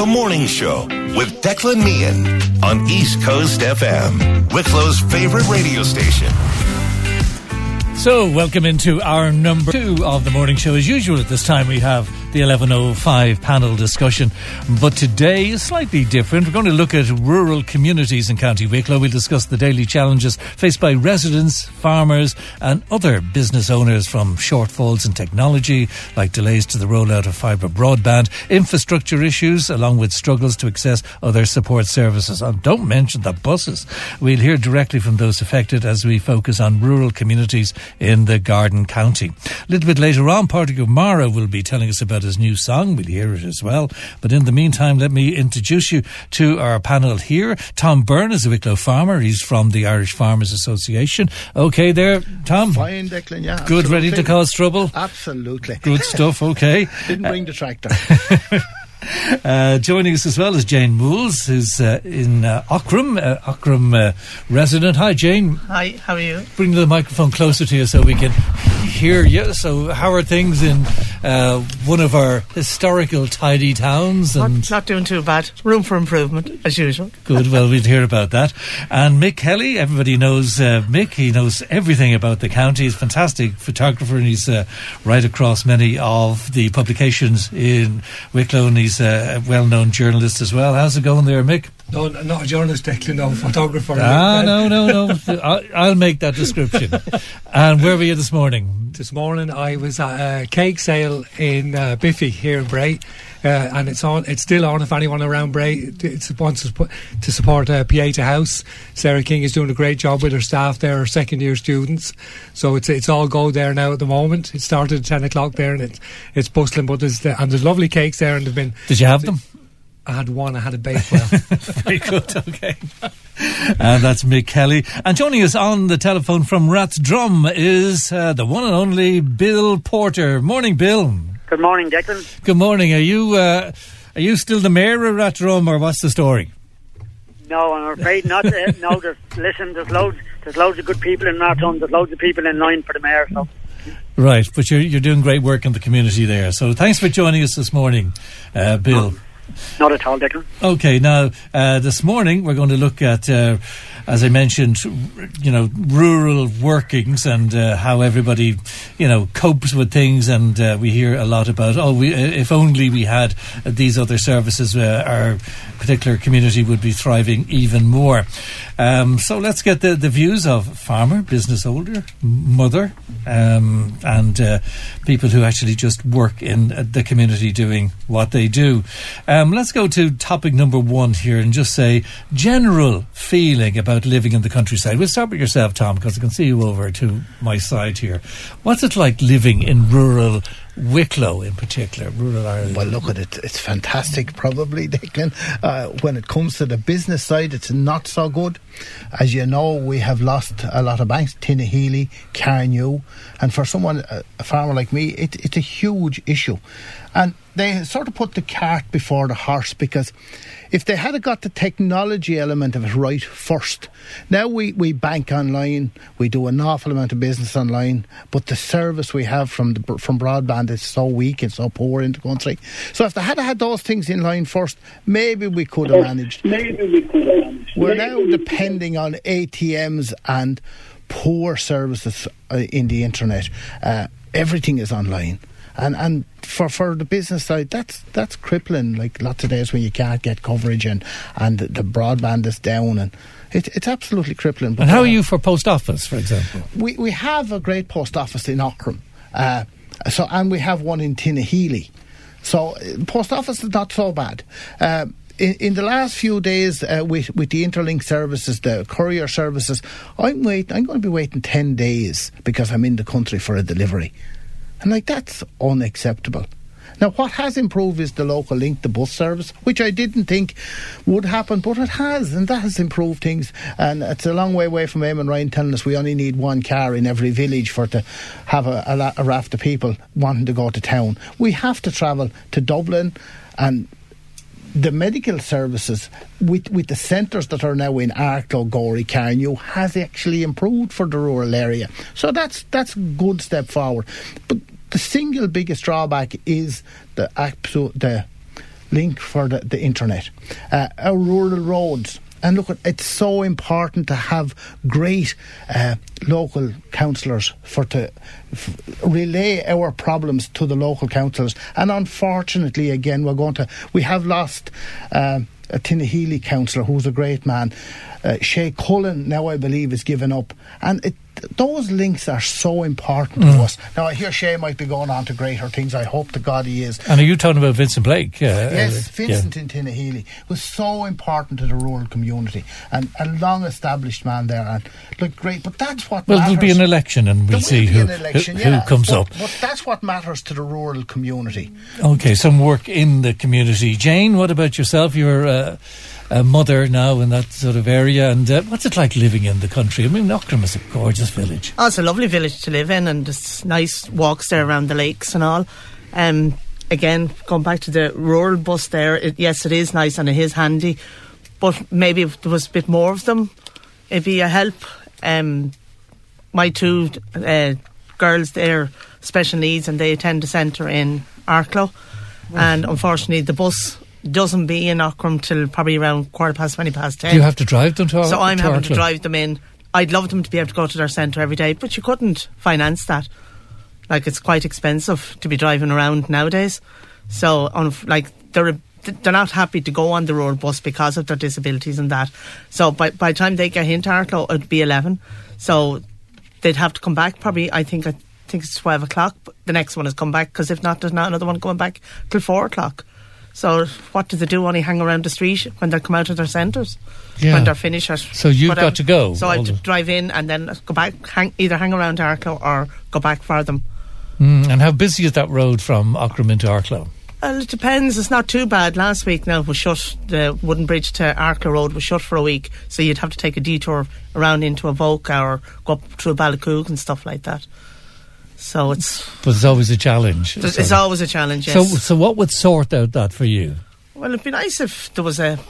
The Morning Show with Declan Meehan on East Coast FM, Wicklow's favorite radio station. So, welcome into our number 2 of the morning show. As usual at this time, we have the 11:05 panel discussion. But today is slightly different. We're going to look at rural communities in County Wicklow. We'll discuss the daily challenges faced by residents, farmers and other business owners, from shortfalls in technology, like delays to the rollout of fibre broadband, infrastructure issues, along with struggles to access other support services. And don't mention the buses. We'll hear directly from those affected as we focus on rural communities in the Garden County. A little bit later on, Pádraig Ó Maire will be telling us about his new song. We'll hear it as well. But in the meantime, let me introduce you to our panel here. Tom Byrne is a Wicklow farmer. He's from the Irish Farmers Association. Okay there, Tom? Fine, Declan, yeah. Good, absolutely. ready to cause trouble? Absolutely. Good stuff, okay. Didn't bring the tractor. Joining us as well is Jane Mools, who's in Aughrim resident. Hi, Jane. Hi, how are you? Bring the microphone closer to you so we can hear you. So how are things in one of our historical tidy towns? And Not doing too bad. Room for improvement, as usual. Good, well, we'll hear about that. And Mick Kelly, everybody knows Mick. He knows everything about the county. He's a fantastic photographer, and he's right across many of the publications in Wicklow, and he's a well-known journalist as well. How's it going there, Mick? No, not a journalist, Declan, no, photographer. No. I'll make that description. And where were you this morning? This morning I was at a cake sale in Biffy here in Bray, and it's still on if anyone around Bray wants to support Pieta House. Sarah King is doing a great job with her staff there, her second year students, so it's all go there now at the moment. It started at 10 o'clock there, and it's bustling, but there's lovely cakes there, and they've been... Did you have them? I had one. I had a Bakewell. Very good, okay. And that's Mick Kelly. And joining us on the telephone from Rathdrum is the one and only Bill Porter. Morning, Bill. Good morning, Declan. Good morning. Are you still the mayor of Rathdrum, or what's the story? No, I'm afraid not. No, there's loads of good people in Rathdrum. There's loads of people in line for the mayor. So. Right, but you're doing great work in the community there. So thanks for joining us this morning, Bill. Not at all, Declan. Okay, now this morning we're going to look at, as I mentioned, rural workings and how everybody, copes with things, and we hear a lot about, if only we had these other services, our particular community would be thriving even more. So let's get the views of farmer, business owner, mother, and people who actually just work in the community doing what they do. Let's go to topic number 1 here and just say general feeling about living in the countryside. We'll start with yourself, Tom, because I can see you over to my side here. What's it like living in rural Wicklow in particular, rural Ireland? Well, look at it. It's fantastic, probably, Declan. When it comes to the business side, it's not so good. As you know, we have lost a lot of banks, Tinnahealy, Carnew, and for someone, a farmer like me, it's a huge issue. And they sort of put the cart before the horse, because if they had got the technology element of it right first, now we bank online, we do an awful amount of business online, but the service we have from broadband is so weak and so poor in the country. So if they had those things in line first, maybe we could have managed. We're now depending on ATMs and poor services in the internet. Everything is online. And for the business side, that's crippling. Like lots of days when you can't get coverage and the broadband is down, and it's absolutely crippling. But and how are you for post office, for example? We have a great post office in Aughrim, and we have one in Tinnahealy. So post office is not so bad. In the last few days, with the interlink services, the courier services, I'm going to be waiting 10 days because I'm in the country for a delivery. And that's unacceptable. Now, what has improved is the local link, the bus service, which I didn't think would happen, but it has, and that has improved things. And it's a long way away from Eamon Ryan telling us we only need one car in every village for to have a raft of people wanting to go to town. We have to travel to Dublin, and the medical services with the centres that are now in Arklow, Gorey, Carnew has actually improved for the rural area. So that's a good step forward. But the single biggest drawback is the link for the internet. Our rural roads. And look, it's so important to have great local councillors to relay our problems to the local councillors. And unfortunately, again, we have lost a Tinnahealy councillor who's a great man. Shay Cullen now, I believe, is given up. And those links are so important to us. Now, I hear Shay might be going on to greater things. I hope to God he is. And are you talking about Vincent Blake? Yes, Vincent in Tinnahealy was so important to the rural community, and a long-established man there. And look, great, but that's what matters. There'll be an election, and we'll see who comes up. But that's what matters to the rural community. Okay, some work in the community. Jane, what about yourself? You're a mother now in that sort of area, and what's it like living in the country? I mean, Knockram is a gorgeous village. Oh, it's a lovely village to live in, and there's nice walks there around the lakes and all. Again, going back to the rural bus there, yes, it is nice and it is handy, but maybe if there was a bit more of them, it'd be a help. My two girls, they're special needs, and they attend the centre in Arklow, and unfortunately the bus doesn't be in Knockram till probably around 10:15. Do you have to drive them to Arklow? So I'm having to drive them in. I'd love them to be able to go to their centre every day, but you couldn't finance that. Like, it's quite expensive to be driving around nowadays. So, they're not happy to go on the road bus because of their disabilities and that. So by the time they get into Arklow, it'd be 11. So they'd have to come back probably, I think it's 12 o'clock. But the next one is come back, because if not, there's not another one coming back till 4 o'clock. So what do they do? Only hang around the street when they come out of their centres, when they're finished. So you've got to go. So I have to drive in and then go back, either hang around Arklow or go back for them. And how busy is that road from Knockram into Arklow? Well, it depends. It's not too bad. Last week now it was shut. The Wooden Bridge to Arklow Road was shut for a week, so you'd have to take a detour around into Avoca or go up through Ballacoog and stuff like that. So but it's always a challenge. It's always a challenge, yes. So what would sort out that for you? Well, it'd be nice if there was the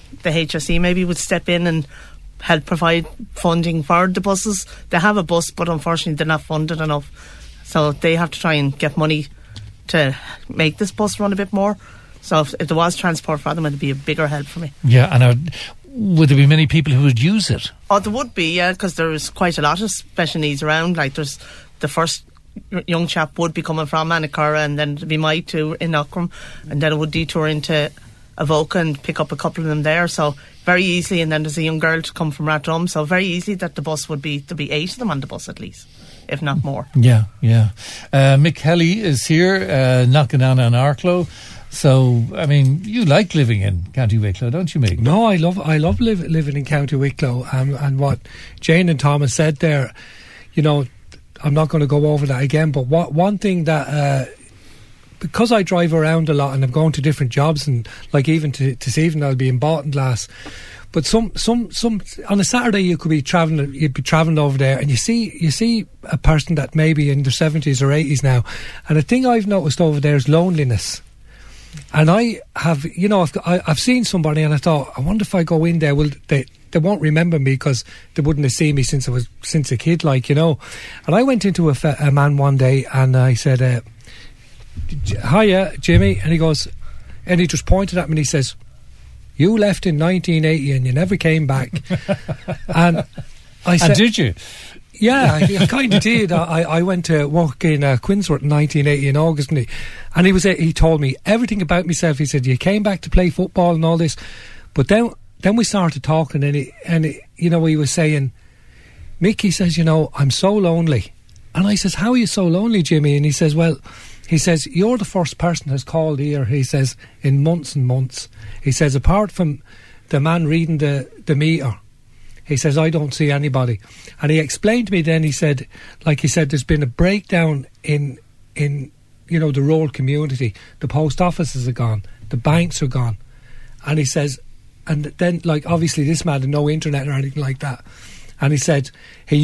HSE maybe would step in and help provide funding for the buses. They have a bus, but unfortunately they're not funded enough. So they have to try and get money to make this bus run a bit more. So if there was transport for them, it'd be a bigger help for me. Yeah, and would there be many people who would use it? Oh, there would be, yeah, because there's quite a lot of special needs around. Like, there's the first young chap would be coming from Anacurra, and then it'd be my two in Knockram, and then it would detour into Avoca and pick up a couple of them there. So very easily, and then there's a young girl to come from Rathdrum, so very easy that the bus would be, there'd be 8 of them on the bus at least, if not more. Yeah. Mick Kelly is here, Knocknana and Arklow. So, I mean, you like living in County Wicklow, don't you, Mick? No, I love living in County Wicklow, and what Jane and Thomas said there, you know, I'm not going to go over that again, but one thing that because I drive around a lot and I'm going to different jobs, and like even to Stephen, I'll be in Bartonglass. But some on a Saturday you'd be travelling over there, and you see a person that maybe in their 70s or 80s now, and the thing I've noticed over there is loneliness. And I have, you know, I've seen somebody, and I thought, I wonder if I go in there, will they won't remember me because they wouldn't have seen me since a kid, like, you know. And I went into a man one day and I said, hiya, Jimmy. And he goes, and he just pointed at me and he says, you left in 1980 and you never came back. And I said, and did you? Yeah, I kind of did. I went to work in Quinsworth in 1980 in August, and he told me everything about myself. He said, you came back to play football and all this, but then we started talking, and you know, he was saying, Mick, he says, you know, I'm so lonely. And I says, how are you so lonely, Jimmy? And he says, well, you're the first person who's called here, he says, in months and months. He says, apart from the man reading the meter, he says, I don't see anybody. And he explained to me then, he said, there's been a breakdown in you know, the rural community. The post offices are gone, the banks are gone. And he says, and then, like, obviously this man had no internet or anything like that. And he said, he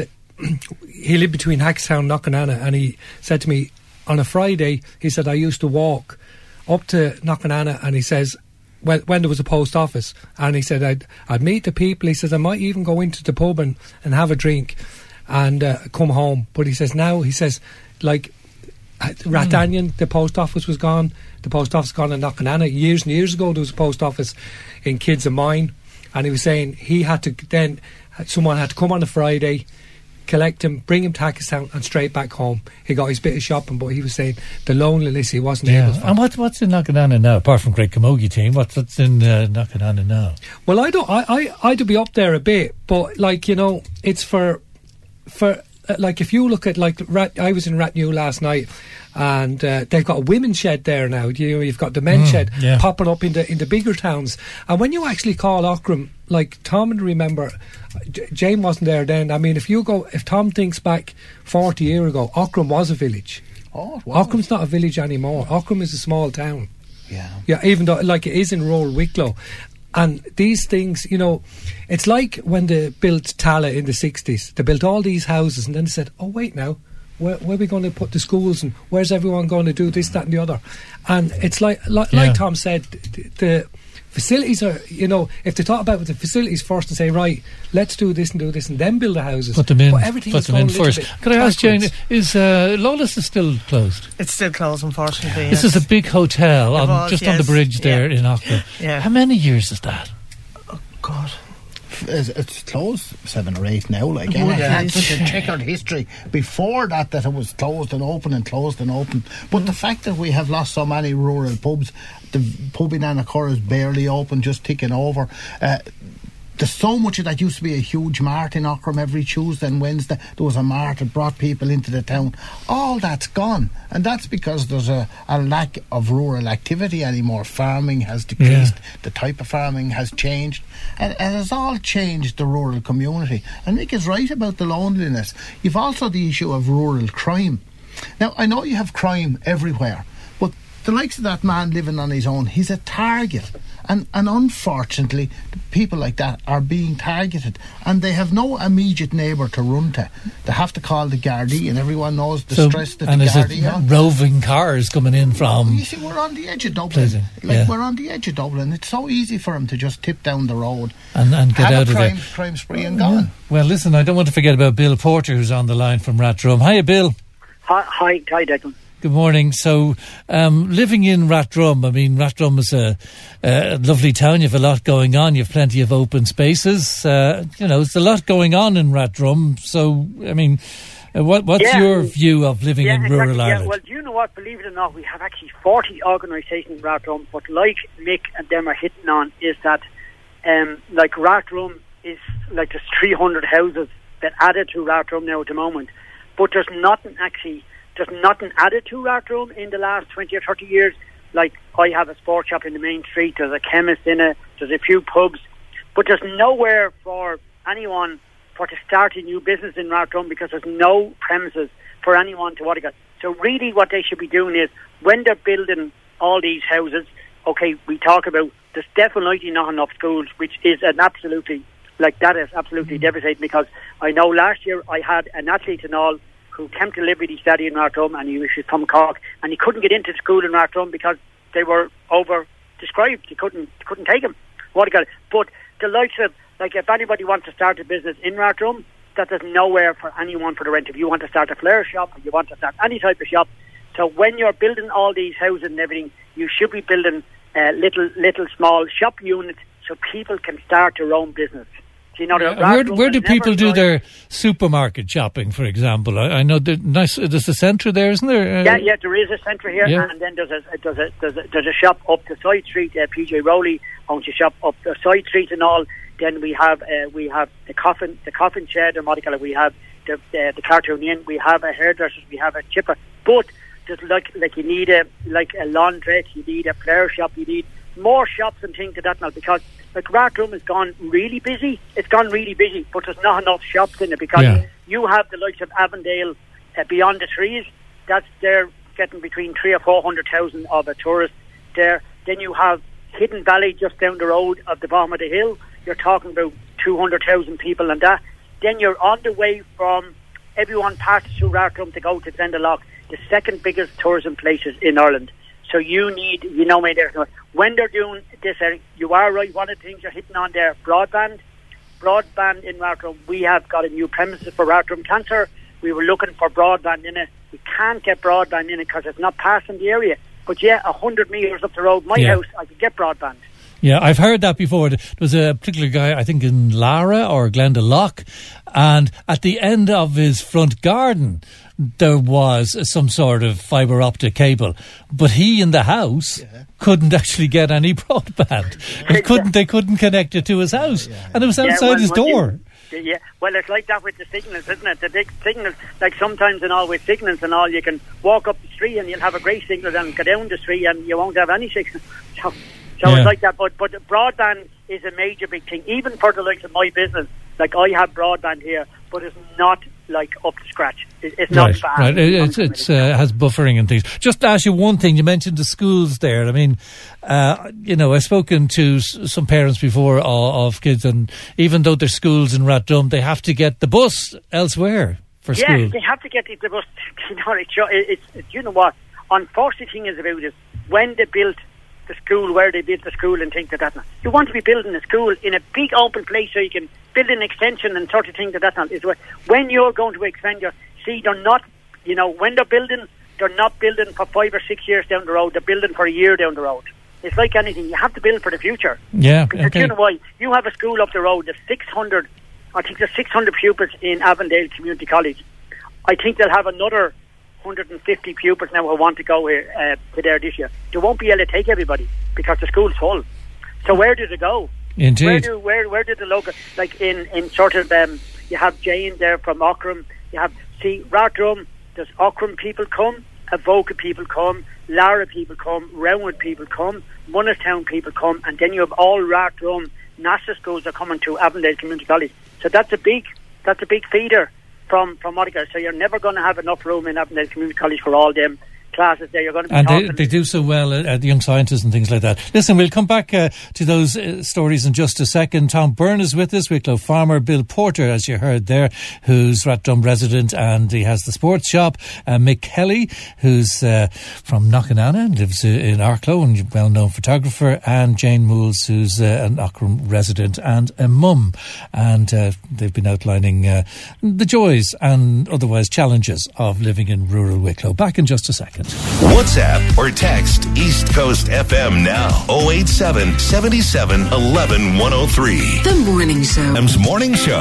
lived between Hackstown and Knocknana, and he said to me, on a Friday, he said, I used to walk up to Knocknana, and he says, when there was a post office, and he said, I'd meet the people. He says, I might even go into the pub and have a drink and come home. But he says, now, he says, like, Rathanion, the post office was gone. the post office gone in Knocknana. Years and years ago, there was a post office in Kids of Mine, and he was saying he had to then, someone had to come on a Friday, collect him, bring him to Hackettstown and straight back home. He got his bit of shopping, but he was saying the loneliness he wasn't able to. And what's in Knocknana now, apart from Great Camogie team? What's in Knocknana now? Well, I'd be up there a bit, but like, you know, it's for like, if you look at, like, I was in Rathnew last night, and they've got a women's shed there now. You know, you've got the men's shed popping up in the bigger towns. And when you actually call Aughrim, like Tom and remember, Jane wasn't there then. I mean, if Tom thinks back 40 years ago, Aughrim was a village. Oh, wow. Aughrim's not a village anymore. Aughrim is a small town. Yeah, even though, like, it is in rural Wicklow. And these things, you know, it's like when they built Tala in the 60s. They built all these houses and then they said, oh, wait now, where are we going to put the schools and where's everyone going to do this, that and the other? And it's like Tom said, the facilities are, you know, if they talk about the facilities first and say, right, let's do this and then build the houses. Put them in, first. Could I ask Jane, is Lawless is still closed? It's still closed, unfortunately. This is a big hotel on the bridge there in Aughrim. Yeah. How many years is that? Oh, God. It's closed 7 or 8 now. Like, and it had such a checkered history before that it was closed and open and closed and open. But the fact that we have lost so many rural pubs, the pub in Annacurra is barely open, just ticking over. There's so much of that. Used to be a huge mart in Aughrim every Tuesday and Wednesday. There was a mart that brought people into the town. All that's gone, and that's because there's a lack of rural activity anymore. Farming has decreased. The type of farming has changed, and it has all changed the rural community. And Nick is right about the loneliness. You've also the issue of rural crime. Now, I know you have crime everywhere, but the likes of that man living on his own, he's a target. And unfortunately, people like that are being targeted, and they have no immediate neighbour to run to. They have to call the Gardaí, and everyone knows the stress that the Gardaí are. And roving cars coming in from... You see, we're on the edge of Dublin. We're on the edge of Dublin. It's so easy for them to just tip down the road and get out of there. Crime spree and gone. Well, listen, I don't want to forget about Bill Porter, who's on the line from Rathdrum. Hiya, Bill. Hi, Declan. Good morning. So, living in Rathdrum, I mean, Rathdrum is a lovely town. You have a lot going on. You have plenty of open spaces. You know, there's a lot going on in Rathdrum. So, I mean, what's your view of living in rural Ireland? Yeah, well, do you know what? Believe it or not, we have actually 40 organisations in Rathdrum. But like Mick and them are hitting on is that, like Rathdrum is like there's 300 houses that added to Rathdrum now at the moment. But there's nothing added to Rathdrum in the last 20 or 30 years. Like, I have a sports shop in the main street, there's a chemist in it, there's a few pubs, but there's nowhere for anyone to start a new business in Rathdrum because there's no premises for anyone to want to go. So really what they should be doing is, when they're building all these houses, okay, we talk about there's definitely not enough schools, which is an absolutely, like, that is absolutely devastating, because I know last year I had an athlete and all who came to Liberty Stadium in Rathdrum, and he was from Cork, and he couldn't get into school in Rathdrum because they were over-described. They couldn't take him. But the likes of, like, if anybody wants to start a business in Rathdrum, that there's nowhere for anyone for the rent. If you want to start a flare shop, or you want to start any type of shop, so when you're building all these houses and everything, you should be building little small shop units so people can start their own business. You know, where do people do their supermarket shopping, for example? I know there's a centre there, isn't there? Yeah, there is a centre here, and then there's a shop up the side street. PJ Rowley owns a shop up the side street and all. Then we have the coffin shed, or what do you call it? We have the cartoon inn. We have a hairdresser. We have a chipper. But just like you need a laundrette, you need a flare shop, you need more shops and things like that now, because like Rathdrum has gone really busy. It's gone really busy, but there's not enough shops in it, because you have the likes of Avondale beyond the trees. They're getting between 300,000 or 400,000 of a tourist there. Then you have Hidden Valley just down the road of the bottom of the hill. You're talking about 200,000 people and that. Then you're on the way from, everyone passes through Rathdrum to go to Glendalough, the second biggest tourism places in Ireland. So you need, when they're doing this, you are right, one of the things you're hitting on there, broadband in Rathdrum. We have got a new premises for Rathdrum Cancer. We were looking for broadband in it. We can't get broadband in it because it's not passing the area. But yeah, 100 metres up the road, my house, I could get broadband. Yeah, I've heard that before. There was a particular guy, I think in Lara or Glendalough, and at the end of his front garden, there was some sort of fibre optic cable, but he in the house couldn't actually get any broadband. They couldn't connect it to his house, and it was outside his door. Yeah, well, it's like that with the signals, isn't it? The big signals, like sometimes and all with signals and all, you can walk up the street and you'll have a great signal, and go down the street and you won't have any signal. So it's like that, but broadband is a major big thing, even for the likes of my business. Like, I have broadband here, but it's not like up to scratch. It's not fast. Right. It has buffering and things. Just to ask you one thing, you mentioned the schools there. I mean, I've spoken to some parents before of kids, and even though there's schools in Rathdrum, they have to get the bus elsewhere for school. Yeah, they have to get the bus. You know what? Unfortunate thing is about it, when they built the school, where they built the school and things like that. You want to be building a school in a big open place so you can build an extension and sort of things like that. Is when you're going to expand they're not, when they're not building for 5 or 6 years down the road, they're building for a year down the road. It's like anything, you have to build for the future. Yeah, because you know why? You have a school up the road, there's 600 pupils in Avondale Community College. I think they'll have another 150 pupils now who want to go here to there this year. They won't be able to take everybody because the school's full. So where do they go? Indeed. Where do the local, like in sort of you have Jane there from Aughrim. You have Rathdrum. There's Aughrim people come, Avoca people come, Lara people come, Roundwood people come, Munnistown people come, and then you have all Rathdrum NASA schools are coming to Avondale Community College. So that's a big feeder from Monica. So you're never going to have enough room in Avondale Community College for all them classes there. You're going to be and they do so well at the Young Scientists and things like that. Listen, we'll come back to those stories in just a second. Tom Byrne is with us, Wicklow farmer. Bill Porter, as you heard there, who's Rathdrum resident, and he has the sports shop. Mick Kelly, who's from Knockananna, lives in Arklow, and a well-known photographer, and Jane Mools, who's an Aughrim resident and a mum. And they've been outlining the joys and otherwise challenges of living in rural Wicklow. Back in just a second. WhatsApp or text East Coast FM now. 087 77 11 103. The Morning Show. M's Morning Show.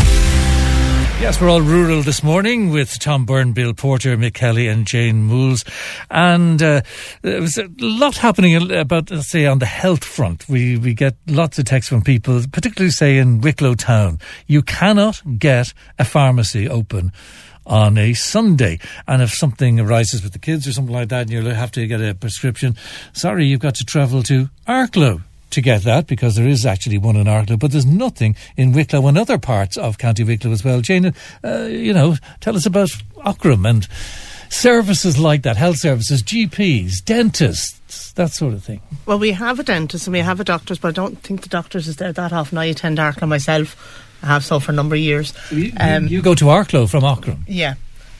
Yes, we're all rural this morning with Tom Byrne, Bill Porter, Mick Kelly and Jane Mools. And there was a lot happening about, let's say, on the health front. We get lots of texts from people, particularly, say, in Wicklow town. You cannot get a pharmacy open on a Sunday, and if something arises with the kids or something like that and you have to get a prescription, sorry, you've got to travel to Arklow to get that, because there is actually one in Arklow, but there's nothing in Wicklow and other parts of County Wicklow as well. Jane, tell us about Aughrim and services like that, health services, GPs, dentists, that sort of thing. Well, we have a dentist and we have a doctor's, but I don't think the doctor's is there that often. I attend Arklow myself. I have so for a number of years. So you go to Arklow from Aughrim? Yeah.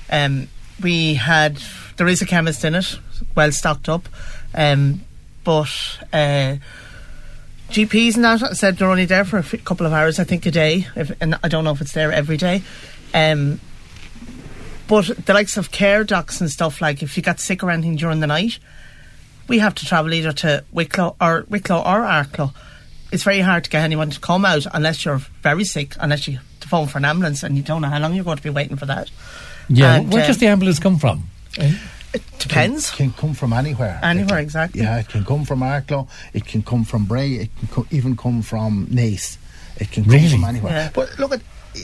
There is a chemist in it, well stocked up, but GPs and that said they're only there for a couple of hours, I think, a day, and I don't know if it's there every day. But the likes of care docs and stuff, like if you got sick or anything during the night, we have to travel either to Wicklow or Arklow. It's very hard to get anyone to come out unless you're very sick, unless you have to phone for an ambulance, and you don't know how long you're going to be waiting for that. Yeah, and where does the ambulance come from? It depends. It can come from anywhere. Anywhere, exactly. Yeah, it can come from Arklow, it can come from Bray, it can even come from Naas. It can come from anywhere. Yeah. But look,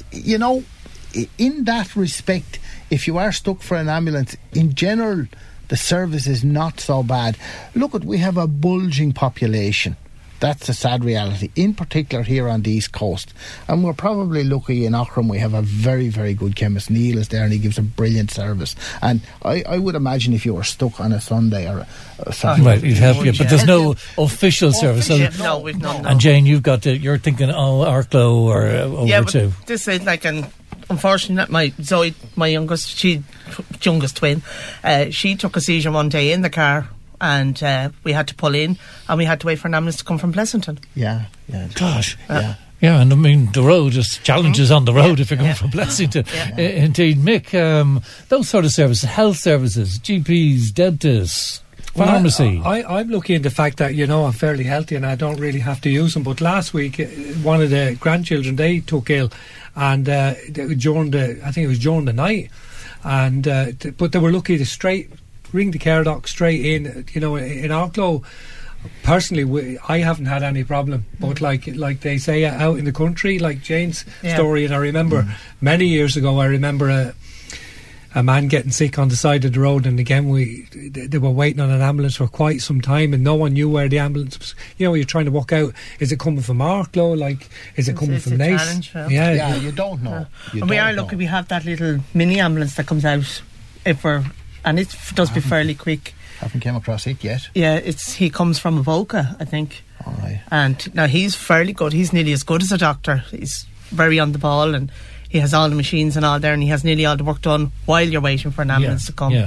in that respect, if you are stuck for an ambulance, in general, the service is not so bad. Look, we have a bulging population. That's a sad reality, in particular here on the East Coast. And we're probably lucky in Aughrim, we have a very, very good chemist. Neil is there and he gives a brilliant service. And I would imagine if you were stuck on a Sunday or something... Right, he'd help you, but there's no official service. No, we've none. And Jane, you're thinking, Arklow or over too. This is like unfortunately, my Zoe, my youngest twin, she took a seizure one day in the car, and we had to pull in, and we had to wait for an ambulance to come from Pleasanton. Yeah. Gosh. Yeah, and I mean, the road, there's challenges on the road if you're going from Pleasanton. Indeed. Mick, those sort of services, health services, GPs, dentists. pharmacy. I'm lucky in the fact that, I'm fairly healthy and I don't really have to use them. But last week, one of the grandchildren, they took ill, and I think it was during the night, and but they were lucky to ring the care doc straight in. In Arklow, personally, I haven't had any problem. But like they say out in the country, like Jane's story, and I remember many years ago, a man getting sick on the side of the road, and again they were waiting on an ambulance for quite some time, and no one knew where the ambulance was. You're trying to work out, is it coming from Arklow, is it coming from Naas? Yeah, you don't know. And we are lucky we have that little mini ambulance that comes out and it does be fairly quick. Haven't came across it yet. Yeah, he comes from Avoca, I think. All right. And now he's fairly good. He's nearly as good as a doctor. He's very on the ball, and he has all the machines and all there, and he has nearly all the work done while you're waiting for an ambulance to come. Yeah.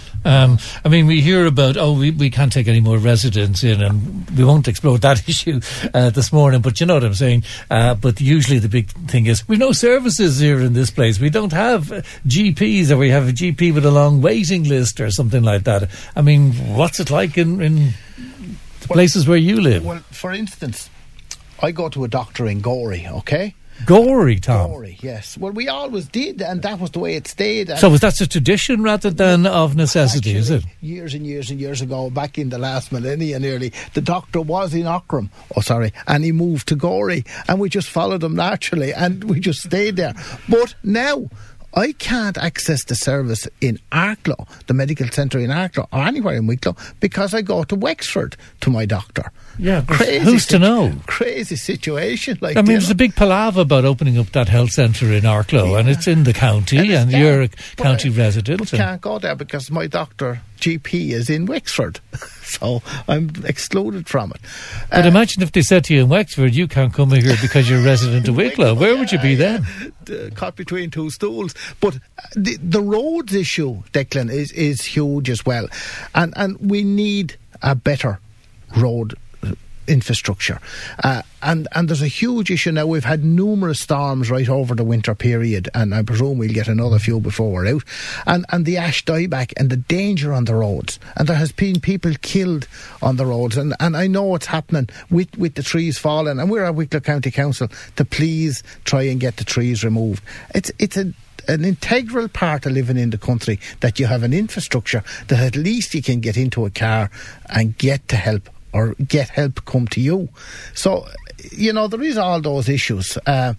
We hear about, we can't take any more residents in, and we won't explore that issue this morning, but you know what I'm saying. But usually the big thing is, we've no services here in this place. We don't have GPs, or we have a GP with a long waiting list or something like that. I mean, what's it like in the places where you live? Well, for instance, I go to a doctor in Gorey, okay? Gorey, Tom. Gorey, yes. Well, we always did, and that was the way it stayed. So was that a tradition rather than of necessity, actually, is it? Years and years and years ago, back in the last millennia nearly, the doctor was in Aughrim, and he moved to Gorey, and we just followed him naturally, and we just stayed there. But now, I can't access the service in Arklow, the medical centre in Arklow, or anywhere in Wicklow, because I go to Wexford to my doctor. Yeah, who's to know? Crazy situation. There's a big palaver about opening up that health centre in Arklow, and it's in the county, and you're a county resident. But can't go there because my doctor, GP, is in Wexford. So I'm excluded from it. But imagine if they said to you in Wexford, you can't come here because you're a resident of Wicklow. Where would you be then? Caught between two stools. But the roads issue, Declan, is huge as well. And we need a better road infrastructure, and there's a huge issue now. We've had numerous storms right over the winter period, and I presume we'll get another few before we're out, and the ash dieback and the danger on the roads, and there has been people killed on the roads, and I know what's happening with the trees falling, and we're at Wicklow County Council to please try and get the trees removed. It's an integral part of living in the country that you have an infrastructure that at least you can get into a car and get to help, or get help come to you. So, there is all those issues. But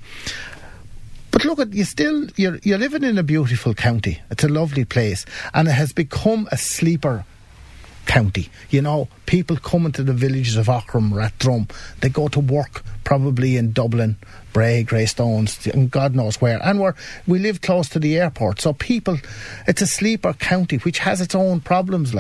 look, you're living in a beautiful county. It's a lovely place, and it has become a sleeper county. People coming to the villages of Aughrim, Rathdrum, they go to work probably in Dublin, Bray, Greystones, and God knows where. And we live close to the airport, so it's a sleeper county which has its own problems,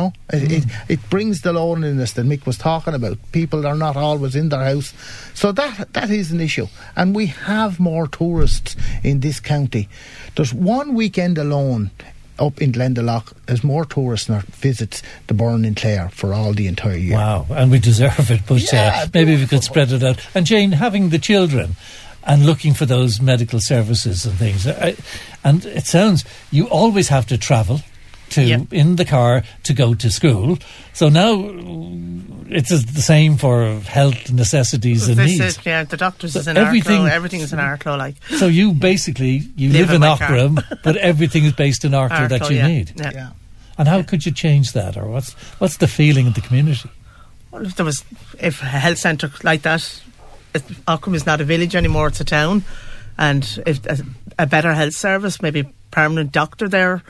It brings the loneliness that Mick was talking about. People are not always in their house. So that is an issue. And we have more tourists in this county. There's one weekend alone up in Glendalough, there's more tourists than visits the Burn in Clare for all the entire year. Wow, and we deserve it, but maybe we could spread it out. And Jane, having the children and looking for those medical services and things, and it sounds you always have to travel in the car to go to school. So now it's the same for health necessities and needs. The doctors is in Arklow, everything is in Arklow. So you basically live in Aughrim, but everything is based in Arklow that you need. Yeah. And how could you change that, or what's the feeling in the community? Well, if a health centre like that, Aughrim is not a village anymore; it's a town, and if a better health service, maybe permanent doctor there.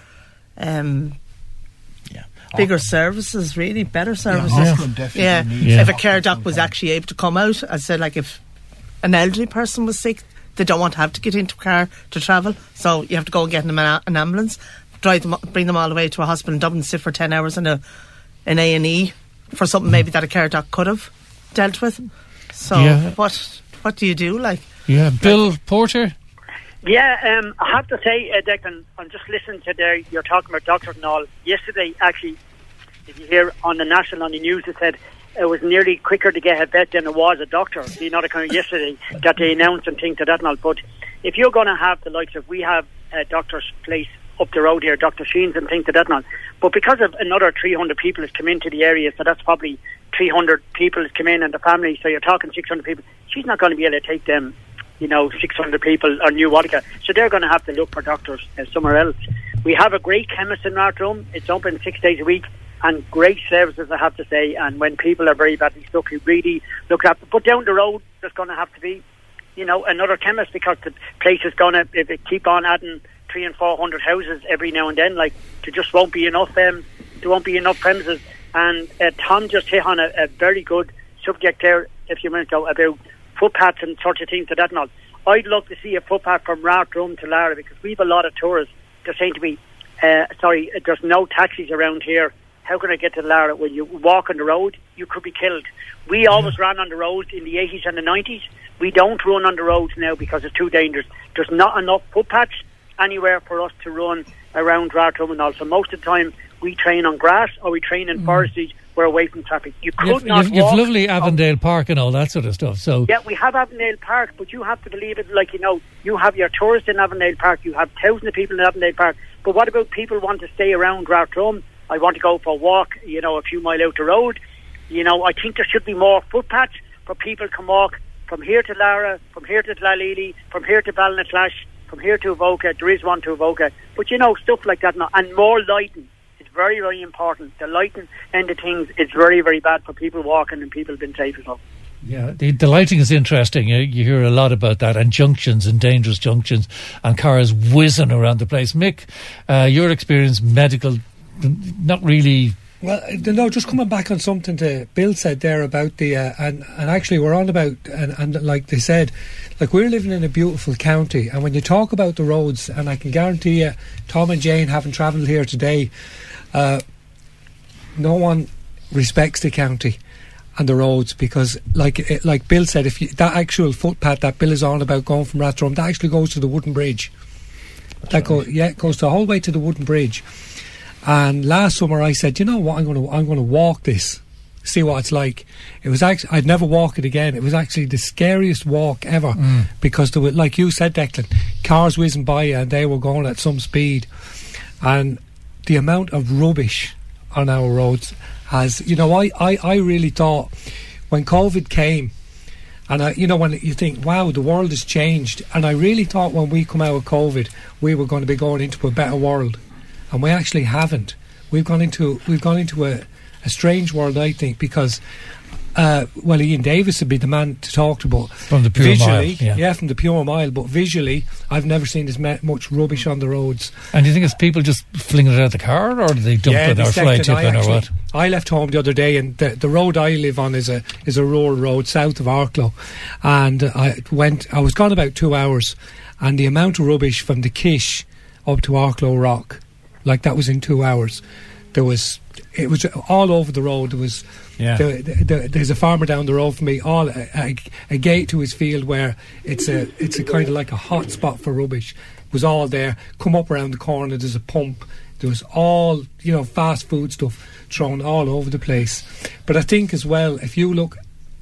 Bigger services, really better services. If a care doc was actually able to come out, I said, if an elderly person was sick, they don't want to have to get into a car to travel, so you have to go and get them an ambulance, bring them all the way to a hospital in Dublin, sit for 10 hours in an A&E for something maybe that a care doc could have dealt with. So what do you do? Bill Porter. Yeah, I have to say, Declan, I'm just listening to you're talking about doctors and all. Yesterday, actually, if you hear on the news, it said it was nearly quicker to get a vet than it was a doctor. Yesterday that they announced and things like that and all. But if you're going to have the likes of, we have a doctor's place up the road here, Dr. Sheens and things like that now. But because of another 300 people has come into the area, so that's probably 300 people has come in and the family, so you're talking 600 people. She's not going to be able to take them, 600 people on New Waterca. So they're going to have to look for doctors somewhere else. We have a great chemist in Rathdrum. It's open 6 days a week and great services, I have to say. And when people are very badly stuck, you really look at. But down the road, there's going to have to be, another chemist, because the place is going to, if it keep on adding 300 and 400 houses every now and then, like, there just won't be enough. There won't be enough premises. And Tom just hit on a very good subject there a few minutes ago about footpaths and such a thing to that and all. I'd love to see a footpath from Rathdrum to Lara, because we have a lot of tourists. They're saying to me, there's no taxis around here. How can I get to Lara? When you walk on the road, you could be killed. We always ran on the roads in the 80s and the 90s. We don't run on the roads now because it's too dangerous. There's not enough footpaths anywhere for us to run around Rathdrum and all. So most of the time we train on grass or we train in forestage. We're away from traffic. You've lovely Avondale Park and all that sort of stuff. So yeah, we have Avondale Park, but you have to believe it. Like, you have your tourists in Avondale Park. You have thousands of people in Avondale Park. But what about people who want to stay around Rathdrum? I want to go for a walk, a few mile out the road. I think there should be more footpaths for people can walk from here to Lara, from here to Tlalili, from here to Ballinaclash, from here to Avoca. There is one to Avoca. But, stuff like that now. And more lighting. Very, very important. The lighting end of things is very, very bad for people walking and people being safe as well. Yeah, the lighting is interesting. You hear a lot about that, and junctions and dangerous junctions and cars whizzing around the place. Mick, your experience, medical, not really. Well, no, just coming back on something that Bill said there about the and actually we're on about and like they said, like, we're living in a beautiful county, and when you talk about the roads, and I can guarantee you, Tom and Jane, having travelled here today, no one respects the county and the roads, because like Bill said, if that actual footpath that Bill is on about going from Rathdrum, that actually goes to the wooden bridge. It goes the whole way to the wooden bridge. And last summer I said, you know what, I'm going to walk this, see what it's like. It was actually, I'd never walk it again. It was actually the scariest walk ever, because there were, like you said, Declan, cars whizzing by you and they were going at some speed, and the amount of rubbish on our roads has, I really thought when COVID came, and when you think, wow, the world has changed, and I really thought when we come out of COVID we were going to be going into a better world, and we actually haven't. We've gone into a strange world, I think, because Ian Davis would be the man to talk to, but from the Pure visually, Mile, from the Pure Mile, but visually I've never seen as much rubbish on the roads. And do you think it's people just flinging it out of the car, or do they dump it or fly tipping or what? I left home the other day, and the road I live on is a rural road south of Arklow, and I was gone about 2 hours, and the amount of rubbish from the Kish up to Arklow Rock, like, that was in 2 hours. It was all over the road. There was there's a farmer down the road from me, a gate to his field where it's a kind of like a hot spot for rubbish. It was all there. Come up around the corner, there's a pump. There was all fast food stuff thrown all over the place. But I think as well, if you look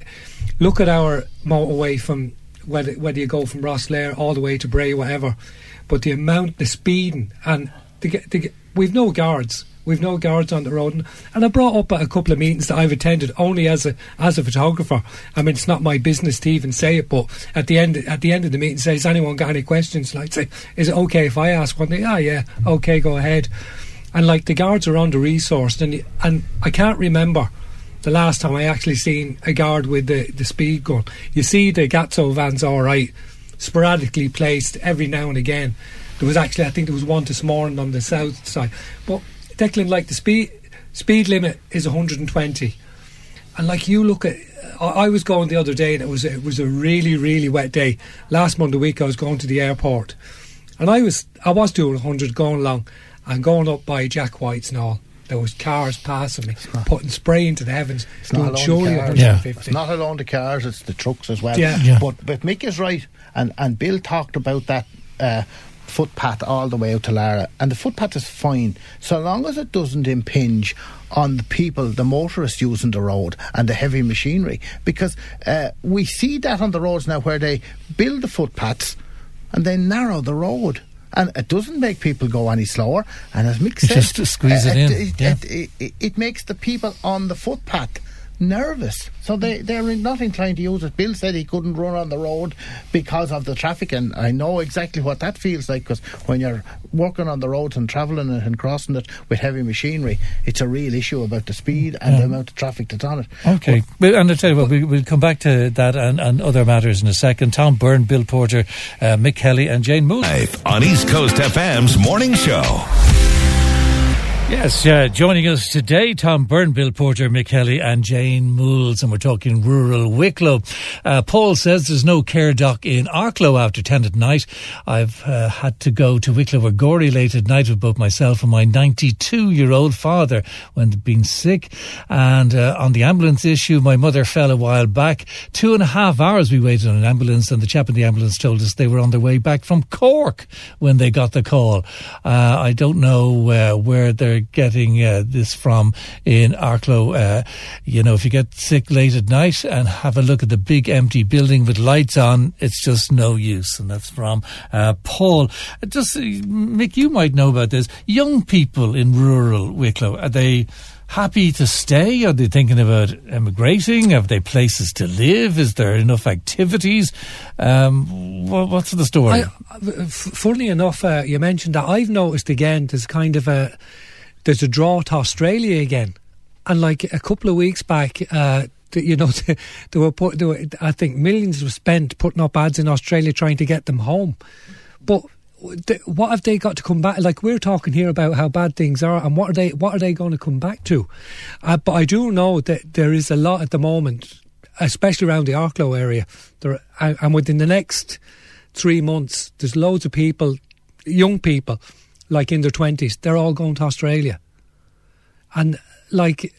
at our motorway from whether you go from Rosslare all the way to Bray, whatever, but the speeding, and we've no guards. We've no guards on the road, and I brought up at a couple of meetings that I've attended only as a photographer. I mean, it's not my business to even say it, but at the end of the meeting, say, has anyone got any questions? And I'd say, is it okay if I ask one? They, yeah, okay, go ahead. And like, the guards are under-resourced, and I can't remember the last time I actually seen a guard with the speed gun. You see the Gatso vans, all right, sporadically placed every now and again. There was actually, I think there was one this morning on the south side, but Declan, like, the speed limit is 120, and like, you look at, I was going the other day, and it was a really, really wet day. Last Monday week I was going to the airport, and I was doing 100 going along, and going up by Jack White's and all. There was cars passing me, putting spray into the heavens. It's not surely alone the cars. It's not alone the cars, it's the trucks as well. But Mick is right, and Bill talked about that footpath all the way out to Lara, and the footpath is fine so long as it doesn't impinge on the people, the motorists using the road and the heavy machinery, because we see that on the roads now, where they build the footpaths and they narrow the road. And it doesn't make people go any slower. And as Mick said, just to squeeze it in. It makes the people on the footpath nervous, so they're not inclined to use it. Bill said he couldn't run on the road because of the traffic, and I know exactly what that feels like, because when you're working on the roads and travelling it and crossing it with heavy machinery, it's a real issue about the speed and the amount of traffic that's on it. Okay, and I'll tell you what, we'll come back to that and other matters in a second. Tom Byrne, Bill Porter, Mick Kelly and Jane Moore on East Coast FM's Morning Show. Yes, joining us today, Tom Byrne, Bill Porter, Mick Kelly and Jane Moulds, and we're talking rural Wicklow. Paul says there's no care doc in Arklow after 10 at night. I've had to go to Wicklow or Gorey late at night with both myself and my 92-year-old father when they'd been sick. And on the ambulance issue, my mother fell a while back. 2.5 hours we waited on an ambulance, and the chap in the ambulance told us they were on their way back from Cork when they got the call. I don't know where they're getting this from in Arklow. If you get sick late at night and have a look at the big empty building with lights on, it's just no use. And that's from Paul. Just, Mick, you might know about this. Young people in rural Wicklow, are they happy to stay? Are they thinking about emigrating? Have they places to live? Is there enough activities? What's the story? Funnily enough, you mentioned that. I've noticed again there's a draw to Australia again, and like a couple of weeks back, I think millions were spent putting up ads in Australia trying to get them home. But what have they got to come back? Like, we're talking here about how bad things are, and what are they going to come back to? But I do know that there is a lot at the moment, especially around the Arklow area. And within the next 3 months, there's loads of people, young people, like in their 20s, they're all going to Australia. And like,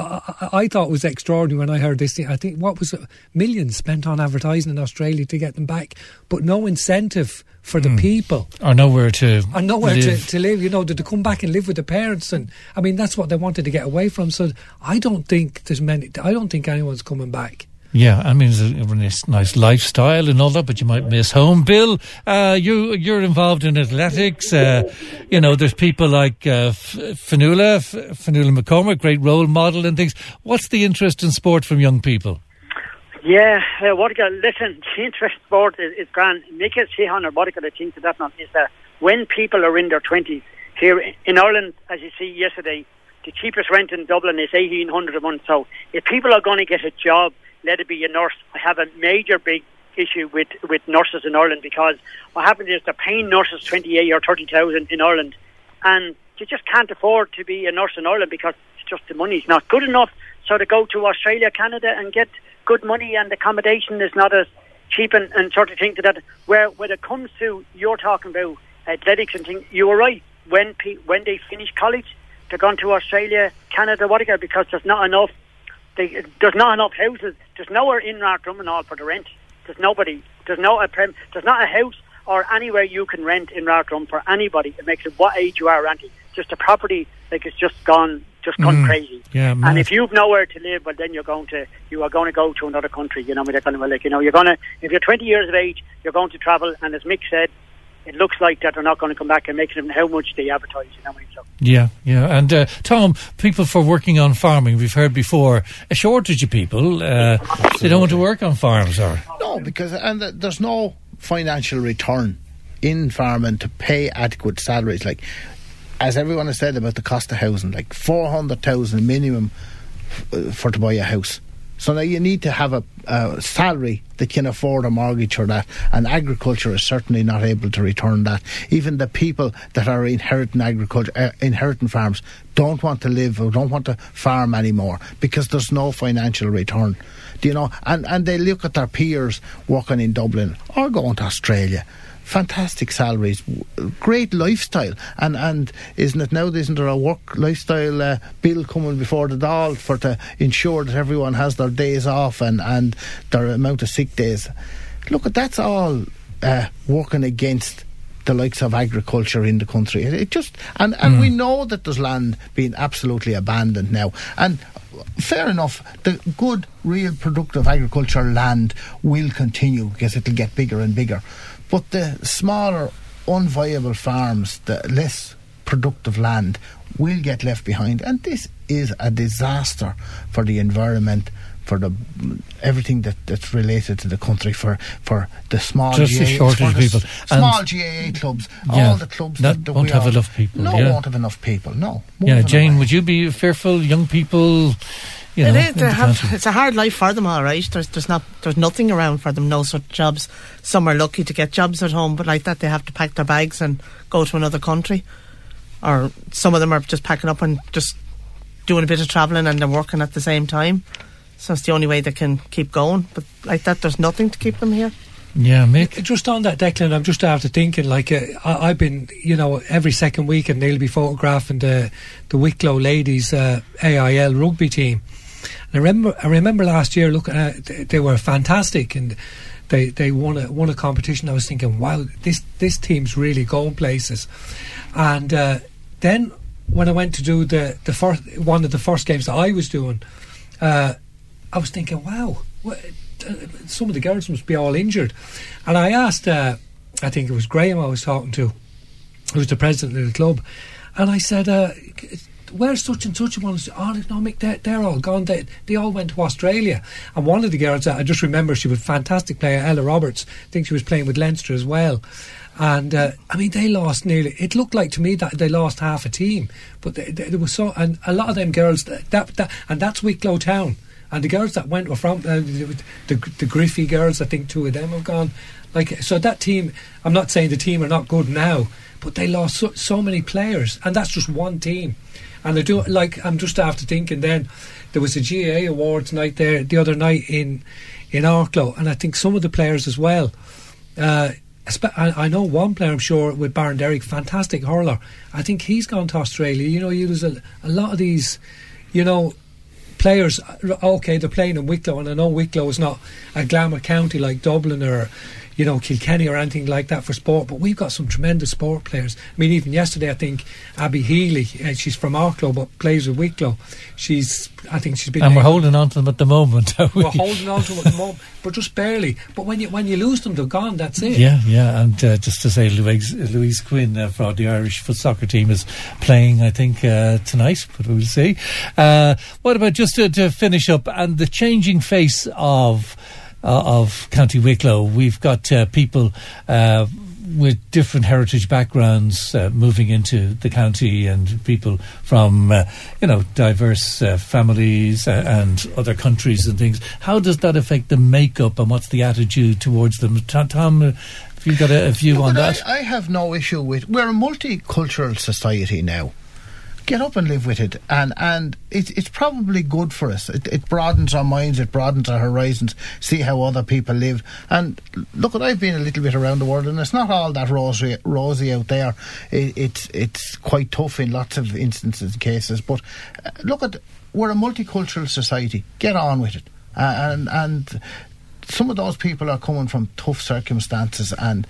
I thought it was extraordinary when I heard this thing. I think, what was it? Millions spent on advertising in Australia to get them back, but no incentive for the people. Or nowhere to live. To live, to come back and live with the parents. And I mean, that's what they wanted to get away from. So I don't think anyone's coming back. Yeah, I mean, it's a nice lifestyle and all that, but you might miss home. Bill, you're involved in athletics. There's people like Fionnuala McCormick, great role model and things. What's the interest in sport from young people? Yeah, listen, the interest in sport is grand. Mick is here on what I think that not is that when people are in their 20s, here in Ireland, as you see yesterday, the cheapest rent in Dublin is $1,800 a month. So if people are going to get a job, let it be a nurse. I have a major big issue with nurses in Ireland, because what happens is they're paying nurses 28 or 30,000 in Ireland, and you just can't afford to be a nurse in Ireland because it's just the money's not good enough. So to go to Australia, Canada and get good money, and accommodation is not as cheap and sort of thing to that. Where when it comes to, you're talking about athletics and things, you were right. When they finish college, they're going to Australia, Canada, because there's not enough. There's not enough houses. There's nowhere in Rathdrum and all for the rent. There's nobody. There's not a house or anywhere you can rent in Rathdrum for anybody. It makes it what age you are renting. Just a property, like, it's just gone crazy. Yeah, and if you've nowhere to live, well, then you are going to go to another country. You're going to, if you're 20 years of age, you're going to travel. And as Mick said, it looks like that they're not going to come back and make them how much they advertise. So. Yeah. And Tom, people for working on farming, we've heard before, a shortage of people. They don't want to work on farms, or no, because there's no financial return in farming to pay adequate salaries. Like, as everyone has said about the cost of housing, like 400,000 minimum for to buy a house. So now you need to have a salary that can afford a mortgage or that, and agriculture is certainly not able to return that. Even the people that are inheriting agriculture, inheriting farms, don't want to live or don't want to farm anymore because there's no financial return. And they look at their peers working in Dublin or going to Australia. Fantastic salaries, great lifestyle, and isn't there a work lifestyle bill coming before the Dáil to ensure that everyone has their days off and their amount of sick days? Look, that's all working against the likes of agriculture in the country. It just and we know that there's land being absolutely abandoned now, and fair enough, the good, real productive agricultural land will continue because it'll get bigger and bigger. But the smaller unviable farms, the less productive land will get left behind, and this is a disaster for the environment, for the everything that's related to the country, for the small just a shortage of people, small GAA clubs, all the clubs that won't have enough people. Won't have enough people. No. Jane, would you be fearful? Young people, it's a hard life for them, all right. There's nothing around for them. No such jobs. Some are lucky to get jobs at home, but like that, they have to pack their bags and go to another country. Or some of them are just packing up and just doing a bit of travelling and they're working at the same time. So it's the only way they can keep going. But like that, there's nothing to keep them here. Yeah, Mick. Just on that, Declan, I'm just after thinking, I've been, every second week and they'll be photographing the Wicklow ladies AIL rugby team. And I remember last year looking at, they were fantastic and they won a competition. I was thinking, wow, this team's really going places. And then when I went to do one of the first games that I was doing, I was thinking, wow, some of the girls must be all injured. And I asked, I think it was Graham I was talking to, who was the president of the club, and I said, where's such and such? One? Oh, no, Mick, they're all gone. They all went to Australia. And one of the girls, I just remember, she was a fantastic player, Ella Roberts. I think she was playing with Leinster as well. And they lost nearly. It looked like to me that they lost half a team, but there was and a lot of them girls and that's Wicklow Town. And the girls that went were from the Griffey girls. I think 2 of them have gone. So that team, I'm not saying the team are not good now, but they lost so many players, and that's just one team. And I'm just after thinking. Then there was a GAA Awards night there the other night in Arklow, and I think some of the players as well. I know one player, I'm sure, with Baron Derrick, fantastic hurler. I think he's gone to Australia. You there's a lot of these, players. Okay, they're playing in Wicklow, and I know Wicklow is not a glamour county like Dublin or Kilkenny or anything like that for sport, but we've got some tremendous sport players. I mean, even yesterday, I think Abby Healy, she's from Arklow but plays with Wicklow. I think she's been. And we're holding on to them at the moment. We're holding on to them at the moment, but just barely. But when you lose them, they're gone. That's it. Yeah. And just to say, Louise Quinn for the Irish foot soccer team is playing, I think, tonight, but we'll see. What about just to finish up and the changing face of County Wicklow? We've got people with different heritage backgrounds moving into the county, and people from diverse families and other countries and things. How does that affect the makeup, and what's the attitude towards them? Tom, have you got a view on that? I have no issue with. We're a multicultural society now. Get up and live with it, and it's probably good for us. It broadens our minds, it broadens our horizons, see how other people live. And look, I've been a little bit around the world, and it's not all that rosy out there. It's quite tough in lots of instances and cases, but we're a multicultural society. Get on with it, and some of those people are coming from tough circumstances, and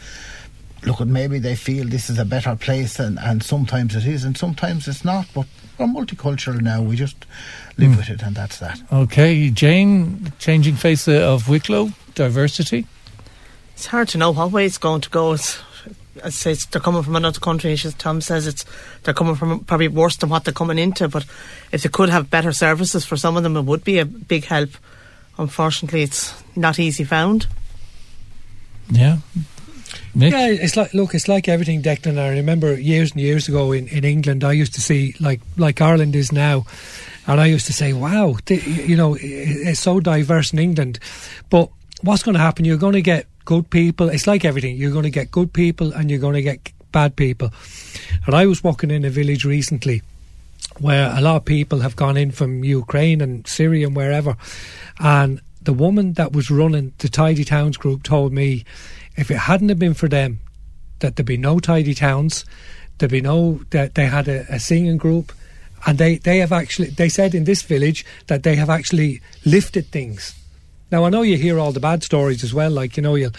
maybe they feel this is a better place, and sometimes it is and sometimes it's not, but we're multicultural now. We just live with it, and that's that. Okay, Jane, changing face of Wicklow, diversity? It's hard to know what way it's going to go. They're coming from another country, as Tom says. They're coming from probably worse than what they're coming into, but if they could have better services for some of them, it would be a big help. Unfortunately, it's not easy found. Yeah. Mick? Yeah, it's like everything, Declan. I remember years and years ago in England, I used to see like Ireland is now, and I used to say, wow, it's so diverse in England. But what's going to happen? You're going to get good people. It's like everything. You're going to get good people and you're going to get bad people. And I was walking in a village recently where a lot of people have gone in from Ukraine and Syria and wherever, and the woman that was running the Tidy Towns group told me, if it hadn't have been for them, that there'd be no Tidy Towns, there'd be that they had a singing group, and they said in this village that they have actually lifted things. Now I know you hear all the bad stories as well, like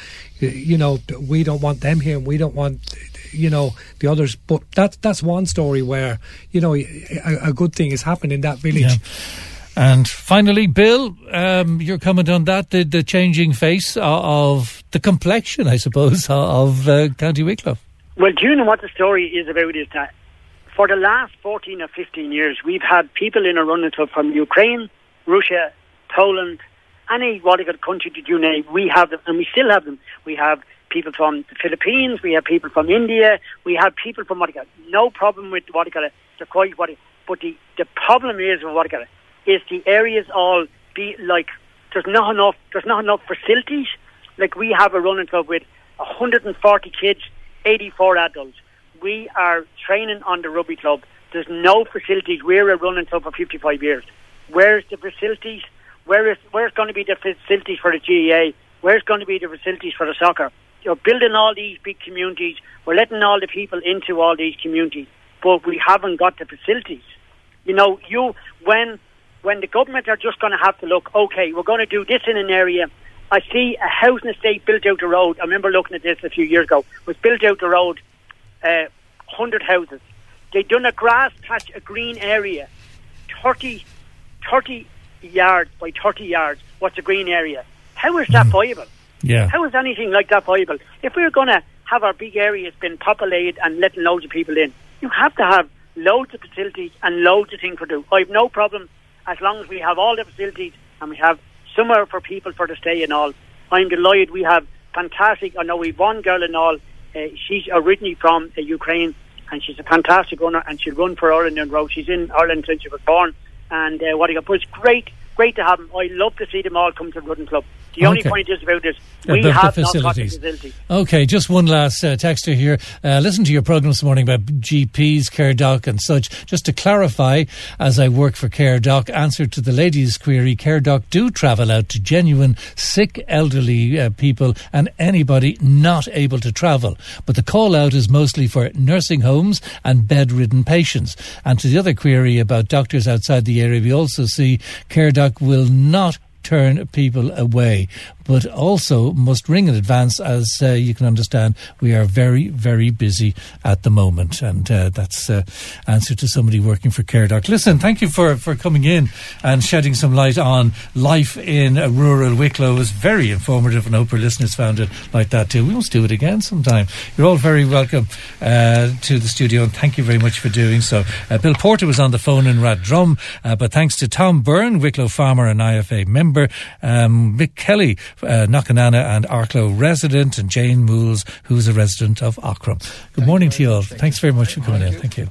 we don't want them here and we don't want the others, but that's one story where a good thing has happened in that village. Yeah. And finally, Bill, your comment on that, the changing face of the complexion, I suppose, of County Wicklow. Well, do you know what the story is about? Is that for the last 14 or 15 years, we've had people in a running club from Ukraine, Russia, Poland, any country that you name. We have them, and we still have them. We have people from the Philippines, we have people from India, we have people from no problem with they're quite but the problem is with is the areas all be like there's not enough facilities. Like we have a running club with 140 kids, 84 adults. We are training on the rugby club. There's no facilities. We're a running club for 55 years. Where's the facilities? Where's going to be the facilities for the GAA? Where's going to be the facilities for the soccer? You're building all these big communities. We're letting all the people into all these communities, but we haven't got the facilities. You know, when the government are just going to have to look, okay, we're going to do this in an area. I see a housing estate built out the road. I remember looking at this a few years ago. It was built out the road, 100 houses. They'd done a grass patch, a green area, 30 yards by 30 yards. What's a green area? How is that viable? Yeah. How is anything like that viable? If we're going to have our big areas been populated and letting loads of people in, you have to have loads of facilities and loads of things to do. I have no problem as long as we have all the facilities and we have somewhere for people for to stay and all. I'm delighted we have fantastic. I know we've one girl and all. She's originally from Ukraine and she's a fantastic runner and she'll run for Ireland and Road. She's in Ireland since she was born. And but it's great to have them. I love to see them all come to the running club. The only point is about this. We have not got the facilities. Okay, just one last texter here. Listen to your programme this morning about GPs, Care Doc and such. Just to clarify, as I work for Care Doc, answer to the lady's query, Care Doc do travel out to genuine sick elderly people and anybody not able to travel. But the call out is mostly for nursing homes and bedridden patients. And to the other query about doctors outside the area, we also see Care Doc will not turn people away, but also must ring in advance. As you can understand, we are very, very busy at the moment, and that's answer to somebody working for Care Doc. Listen, thank you for coming in and shedding some light on life in rural Wicklow. It was very informative, and I hope our listeners found it like that too. We must do it again sometime. You're all very welcome to the studio, and thank you very much for doing so. Bill Porter was on the phone in Rathrum, but thanks to Tom Byrne, Wicklow farmer and IFA member, Mick Kelly, Knockananna and Arklow resident, and Jane Mools, who's a resident of Aughrim. Good morning to you all. Thanks very much for coming in. Thank you.